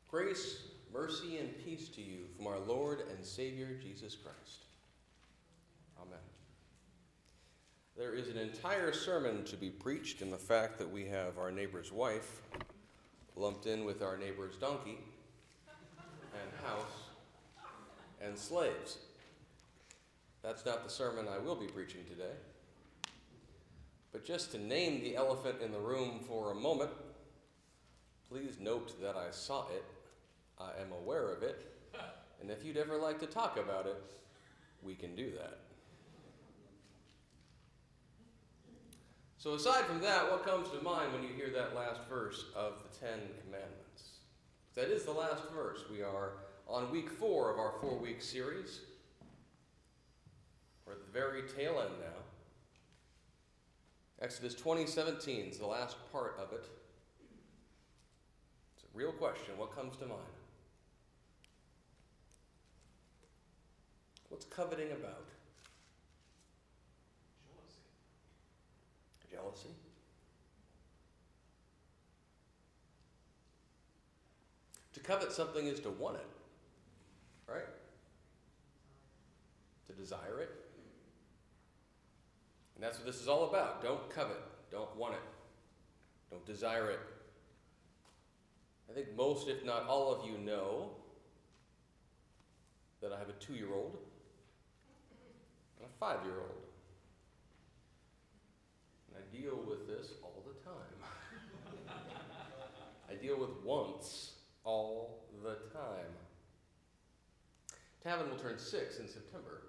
Grace, mercy, and peace to you from our Lord and Savior, Jesus Christ. Amen. There is an entire sermon to be preached in the fact that we have our neighbor's wife lumped in with our neighbor's donkey and house and slaves. That's not the sermon I will be preaching today. But just to name the elephant in the room for a moment, please note that I saw it, I am aware of it, and if you'd ever like to talk about it, we can do that. So aside from that, what comes to mind when you hear that last verse of the Ten Commandments? That is the last verse. We are on week 4 of our 4-week series. We're at the very tail end now. Exodus 20:17 is the last part of it. It's a real question. What comes to mind? What's coveting about? Jealousy? To covet something is to want it, right? To desire it. And that's what this is all about. Don't covet. Don't want it. Don't desire it. I think most, if not all of you know that I have a 2-year-old and a 5-year-old. And I deal with this all the time. I deal with wants all the time. Tavin will turn 6 in September.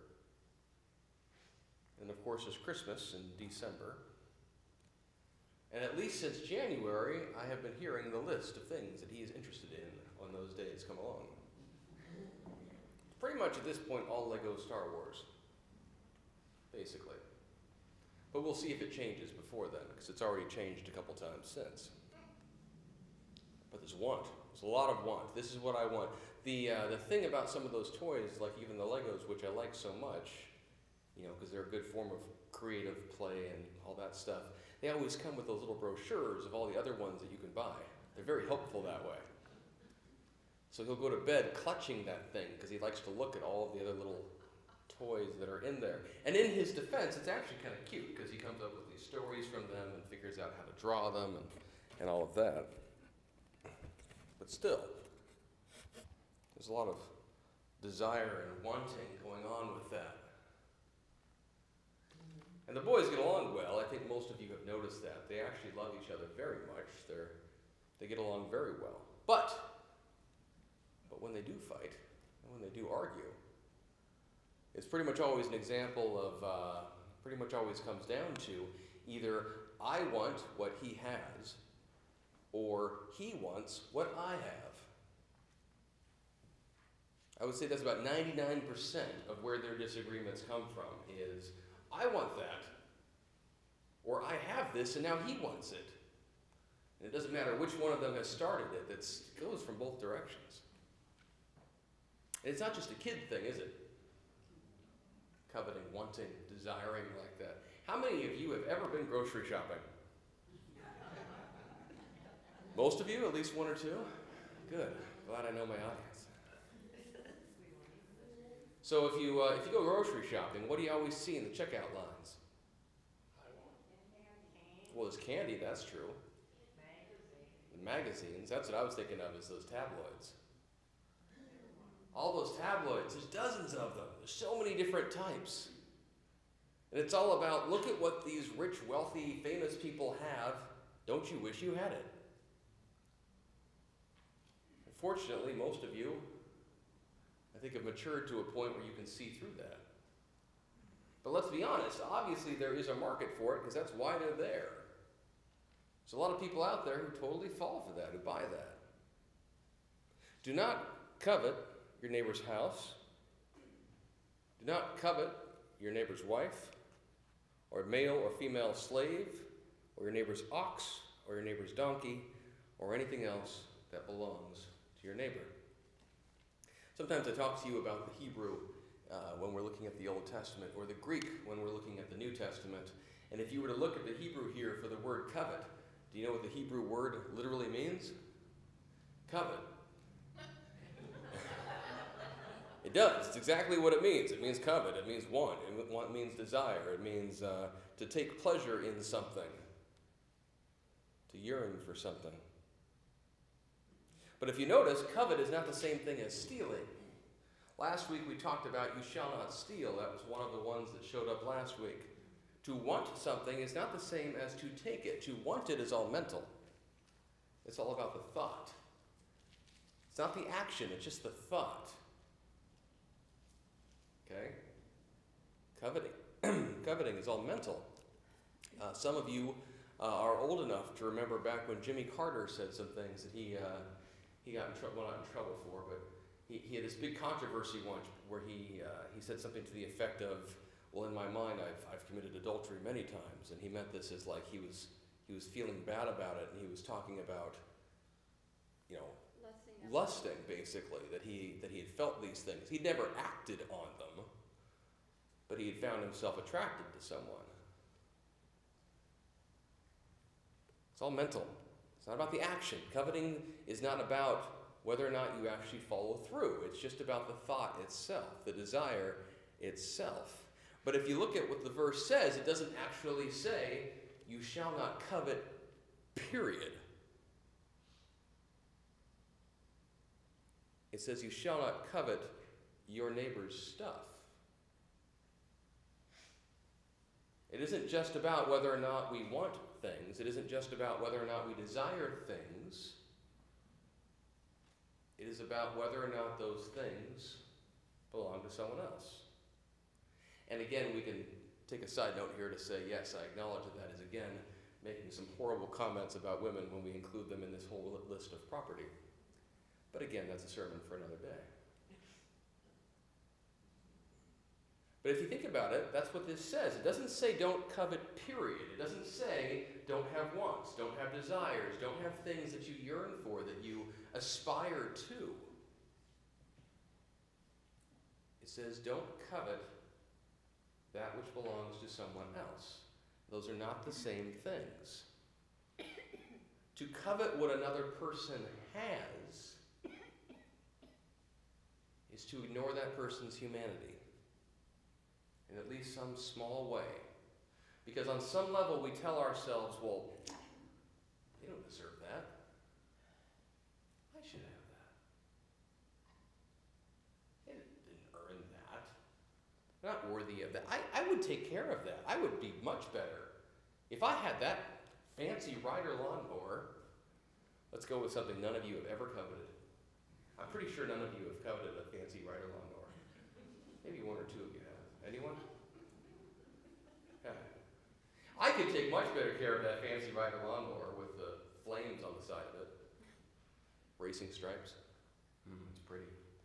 And of course, there's Christmas in December. And at least since January, I have been hearing the list of things that he is interested in when those days come along. Pretty much at this point, all Lego Star Wars, basically. But we'll see if it changes before then, because it's already changed a couple times since. But there's want. There's a lot of want. This is what I want. The thing about some of those toys, like even the Legos, which I like so much, because they're a good form of creative play and all that stuff, they always come with those little brochures of all the other ones that you can buy. They're very helpful that way. So he'll go to bed clutching that thing because he likes to look at all of the other little toys that are in there. And in his defense, it's actually kind of cute because he comes up with these stories from them and figures out how to draw them and all of that. But still, there's a lot of desire and wanting going on with that. And the boys get along well. I think most of you have noticed that. They actually love each other very much. They get along very well. But when they do fight, and when they do argue, it's pretty much always an example of, pretty much always comes down to either I want what he has, or he wants what I have. I would say that's about 99% of where their disagreements come from is, I want that, or I have this and now he wants it. And it doesn't matter which one of them has started it, it goes from both directions. And it's not just a kid thing, is it? Coveting, wanting, desiring like that. How many of you have ever been grocery shopping? Most of you, at least one or two? Good. Glad I know my audience. So if you go grocery shopping, what do you always see in the checkout lines? Well, there's candy, that's true. The magazines, that's what I was thinking of, is those tabloids. All those tabloids, there's dozens of them. There's so many different types. And it's all about, look at what these rich, wealthy, famous people have. Don't you wish you had it? Unfortunately, most of you, I think, have matured to a point where you can see through that. But let's be honest, obviously there is a market for it because that's why they're there. There's a lot of people out there who totally fall for that, who buy that. Do not covet your neighbor's house. Do not covet your neighbor's wife, or male or female slave, or your neighbor's ox, or your neighbor's donkey, or anything else that belongs to your neighbor. Sometimes I talk to you about the Hebrew when we're looking at the Old Testament, or the Greek when we're looking at the New Testament. And if you were to look at the Hebrew here for the word covet, do you know what the Hebrew word literally means? Covet. It does. It's exactly what it means. It means covet. It means want. It means desire. It means to take pleasure in something, to yearn for something. But if you notice, covet is not the same thing as stealing. Last week we talked about you shall not steal. That was one of the ones that showed up last week. To want something is not the same as to take it. To want it is all mental. It's all about the thought. It's not the action, it's just the thought. Okay? Coveting is all mental. Some of you are old enough to remember back when Jimmy Carter said some things that he got in trouble, well, not in trouble for, but he had this big controversy once where he said something to the effect of, well, in my mind, I've committed adultery many times, and he meant this as like he was feeling bad about it, and he was talking about, lusting basically, that he had felt these things. He'd never acted on them, but he had found himself attracted to someone. It's all mental. It's not about the action. Coveting is not about whether or not you actually follow through. It's just about the thought itself, the desire itself. But if you look at what the verse says, it doesn't actually say, you shall not covet, period. It says, you shall not covet your neighbor's stuff. It isn't just about whether or not we want things. It isn't just about whether or not we desire things. It is about whether or not those things belong to someone else. And again, we can take a side note here to say, yes, I acknowledge that is, again, making some horrible comments about women when we include them in this whole list of property. But again, that's a sermon for another day. But if you think about it, that's what this says. It doesn't say don't covet, period. It doesn't say don't have wants, don't have desires, don't have things that you yearn for, that you aspire to. It says don't covet that which belongs to someone else. Those are not the same things. To covet what another person has is to ignore that person's humanity in at least some small way. Because on some level we tell ourselves, well, they don't deserve that. I should have that. They didn't earn that. They're not worthy of that. I would take care of that. I would be much better. If I had that fancy rider lawnmower, let's go with something none of you have ever coveted. I'm pretty sure none of you have coveted a fancy rider lawnmower. Maybe one or two of you have. Anyone? Yeah. I could take much better care of that fancy rider lawnmower with the flames on the side of it. Racing stripes. It's pretty.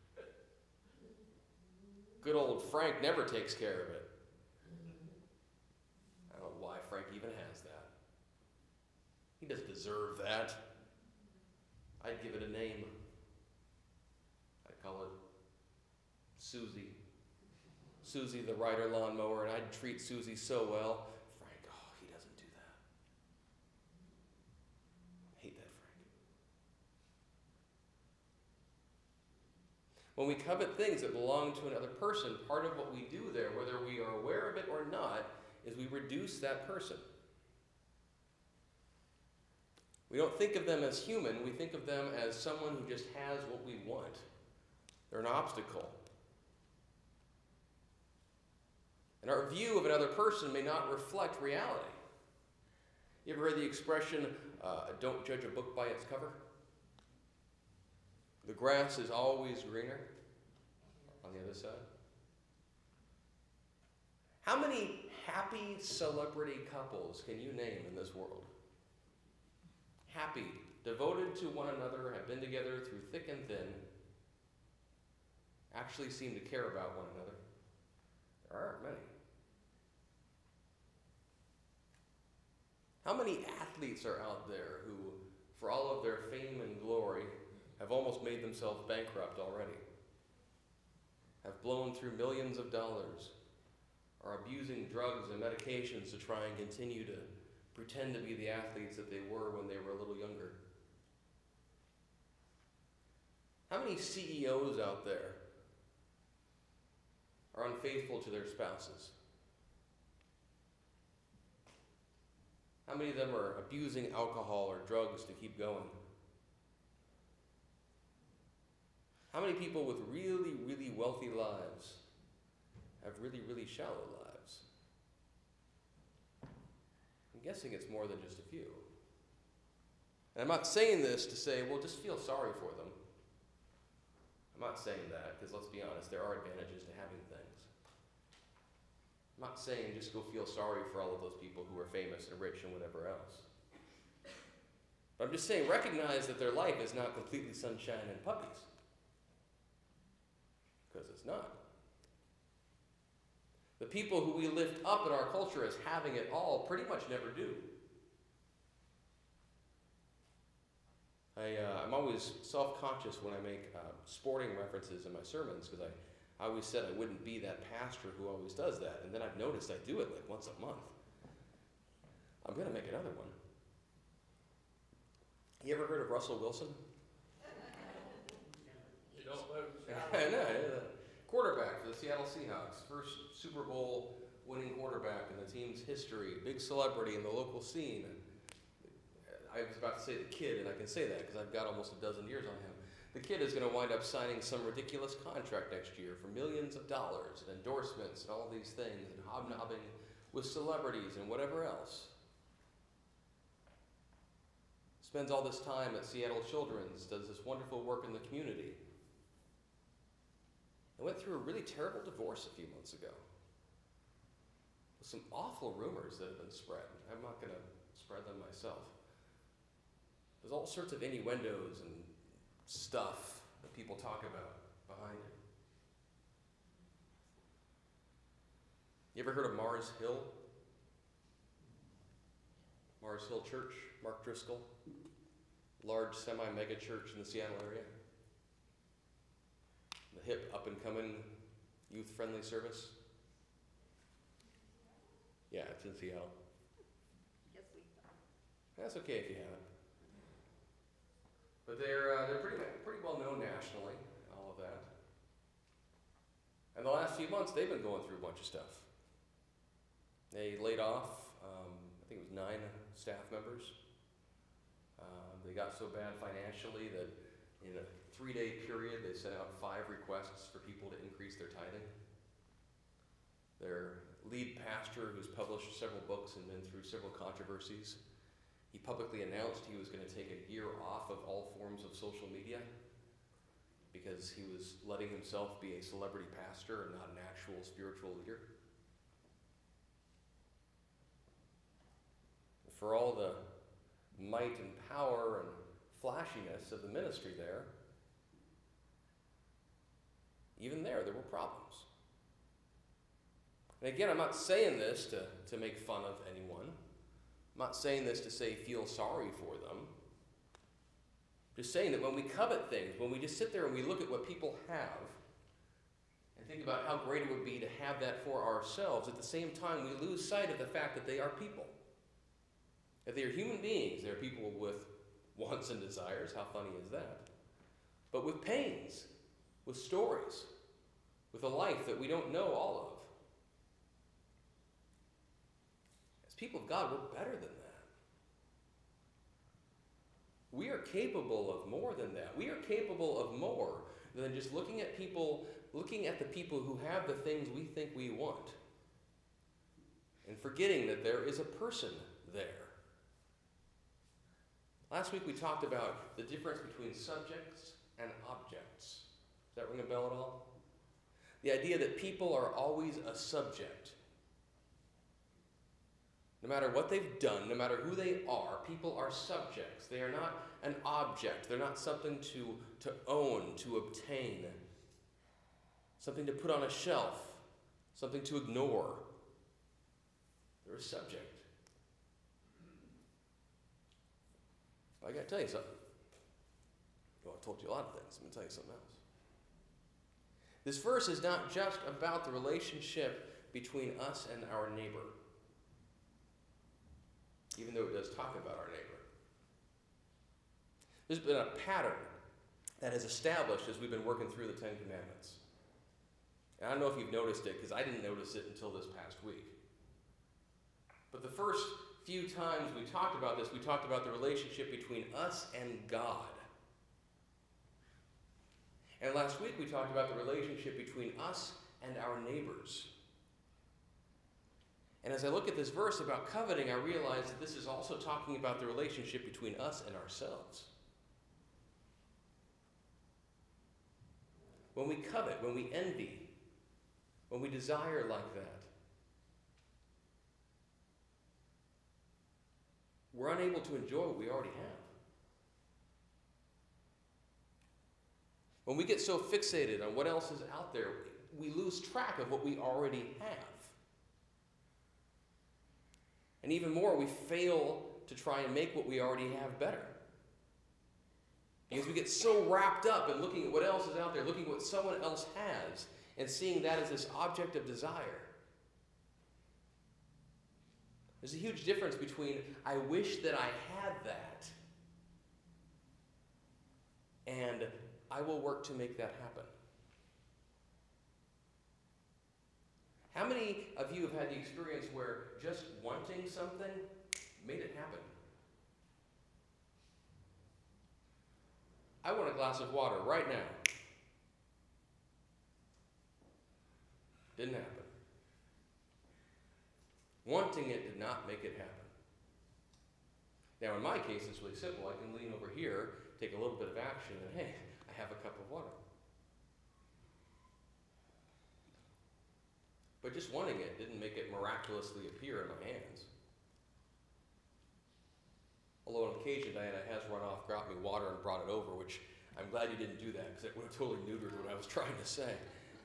Good old Frank never takes care of it. I don't know why Frank even has that. He doesn't deserve that. I'd give it a name. I'd call it Susie. Susie the rider lawnmower, and I'd treat Susie so well. Frank, he doesn't do that. I hate that Frank. When we covet things that belong to another person, part of what we do there, whether we are aware of it or not, is we reduce that person. We don't think of them as human, we think of them as someone who just has what we want. They're an obstacle. And our view of another person may not reflect reality. You ever heard the expression, don't judge a book by its cover? The grass is always greener on the other side. How many happy celebrity couples can you name in this world? Happy, devoted to one another, have been together through thick and thin, actually seem to care about one another. There aren't many. How many athletes are out there who, for all of their fame and glory, have almost made themselves bankrupt already? Have blown through millions of dollars, are abusing drugs and medications to try and continue to pretend to be the athletes that they were when they were a little younger? How many CEOs out there are unfaithful to their spouses? How many of them are abusing alcohol or drugs to keep going? How many people with really, really wealthy lives have really, really shallow lives? I'm guessing it's more than just a few. And I'm not saying this to say, well, just feel sorry for them. I'm not saying that, because let's be honest, there are advantages to having things. I'm not saying just go feel sorry for all of those people who are famous and rich and whatever else. But I'm just saying, recognize that their life is not completely sunshine and puppies. Because it's not. The people who we lift up in our culture as having it all pretty much never do. I'm always self-conscious when I make sporting references in my sermons, because I always said I wouldn't be that pastor who always does that, and then I've noticed I do it like once a month. I'm going to make another one. You ever heard of Russell Wilson? You don't lose. I know. Quarterback for the Seattle Seahawks, first Super Bowl winning quarterback in the team's history, big celebrity in the local scene. I was about to say the kid, and I can say that because I've got almost a dozen years on him. The kid is going to wind up signing some ridiculous contract next year for millions of dollars and endorsements and all these things and hobnobbing with celebrities and whatever else. Spends all this time at Seattle Children's, does this wonderful work in the community. I went through a really terrible divorce a few months ago. With some awful rumors that have been spread. I'm not going to spread them myself. There's all sorts of innuendos and stuff that people talk about behind it. You ever heard of Mars Hill? Mars Hill Church, Mark Driscoll. Large semi-mega church in the Seattle area. The hip, up-and-coming, youth-friendly service. Yeah, it's in Seattle. Yes, we thought. That's okay if you haven't. But they're pretty well known nationally, all of that. And the last few months, they've been going through a bunch of stuff. They laid off, I think it was 9 staff members. They got so bad financially that in a 3-day period, they sent out 5 requests for people to increase their tithing. Their lead pastor, who's published several books and been through several controversies, he publicly announced he was going to take a year off of all forms of social media because he was letting himself be a celebrity pastor and not an actual spiritual leader. For all the might and power and flashiness of the ministry there, even there were problems. And again, I'm not saying this to make fun of anyone. I'm not saying this to say feel sorry for them. I'm just saying that when we covet things, when we just sit there and we look at what people have and think about how great it would be to have that for ourselves, at the same time we lose sight of the fact that they are people. That they are human beings. They are people with wants and desires. How funny is that? But with pains, with stories, with a life that we don't know all of. As people of God, we're better than that. We are capable of more than that. We are capable of more than just looking at the people who have the things we think we want, and forgetting that there is a person there. Last week we talked about the difference between subjects and objects. Does that ring a bell at all? The idea that people are always a subject. No matter what they've done, no matter who they are, people are subjects. They are not an object. They're not something to own, to obtain, something to put on a shelf, something to ignore. They're a subject. I got to tell you something. Well, I told you a lot of things. I'm going to tell you something else. This verse is not just about the relationship between us and our neighbor, even though it does talk about our neighbor. There's been a pattern that has established as we've been working through the Ten Commandments. And I don't know if you've noticed it, because I didn't notice it until this past week. But the first few times we talked about this, we talked about the relationship between us and God. And last week we talked about the relationship between us and our neighbors. And as I look at this verse about coveting, I realize that this is also talking about the relationship between us and ourselves. When we covet, when we envy, when we desire like that, we're unable to enjoy what we already have. When we get so fixated on what else is out there, we lose track of what we already have. And even more, we fail to try and make what we already have better. Because we get so wrapped up in looking at what else is out there, looking at what someone else has, and seeing that as this object of desire. There's a huge difference between, I wish that I had that, and I will work to make that happen. How many of you have had the experience where just wanting something made it happen? I want a glass of water right now. Didn't happen. Wanting it did not make it happen. Now, in my case, it's really simple. I can lean over here, take a little bit of action, and hey, I have a cup of water. But just wanting it didn't make it miraculously appear in my hands. Although on occasion Diana has run off, got me water, and brought it over, which I'm glad you didn't do that, because it would have totally neutered what I was trying to say.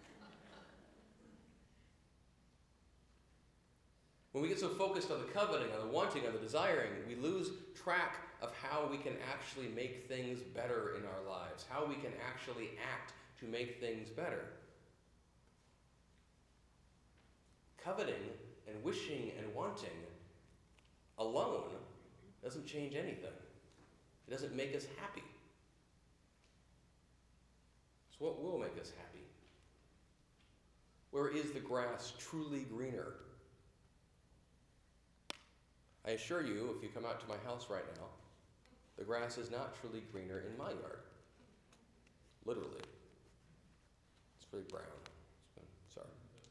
When we get so focused on the coveting, on the wanting, on the desiring, we lose track of how we can actually make things better in our lives, how we can actually act to make things better. Coveting and wishing and wanting alone doesn't change anything. It doesn't make us happy. So what will make us happy? Where is the grass truly greener? I assure you, if you come out to my house right now, the grass is not truly greener in my yard. Literally. It's really brown. Sorry.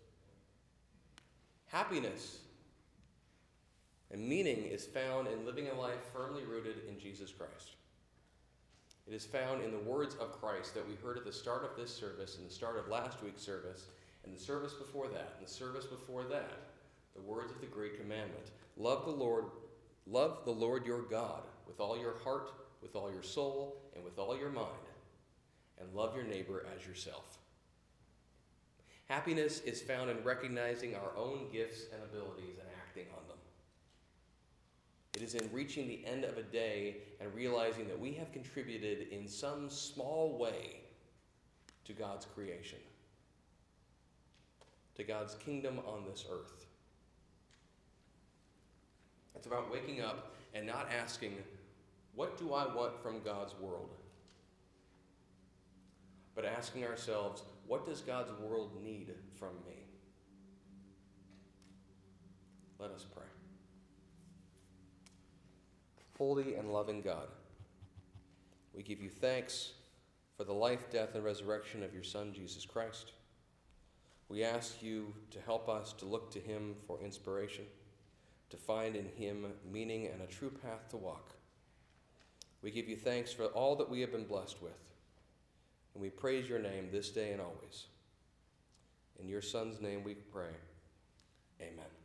Happiness and meaning is found in living a life firmly rooted in Jesus Christ. It is found in the words of Christ that we heard at the start of this service, and the start of last week's service, and the service before that, and the service before that. The words of the great commandment. Love the Lord your God with all your heart, with all your soul, and with all your mind, and love your neighbor as yourself. Happiness is found in recognizing our own gifts and abilities and acting on them. It is in reaching the end of a day and realizing that we have contributed in some small way to God's creation, to God's kingdom on this earth. It's about waking up and not asking, what do I want from God's world? But asking ourselves, what does God's world need from me? Let us pray. Holy and loving God, we give you thanks for the life, death, and resurrection of your Son, Jesus Christ. We ask you to help us to look to him for inspiration, to find in him meaning and a true path to walk. We give you thanks for all that we have been blessed with, and we praise your name this day and always. In your Son's name we pray. Amen.